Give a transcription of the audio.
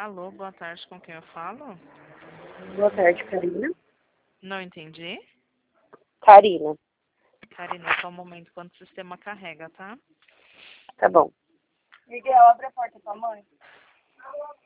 Alô, boa tarde, com quem eu falo? Boa tarde, Karina. Não entendi. Karina, Karina, só um momento quando o sistema carrega, tá? tá bom. Miguel, abre a porta pra mãe.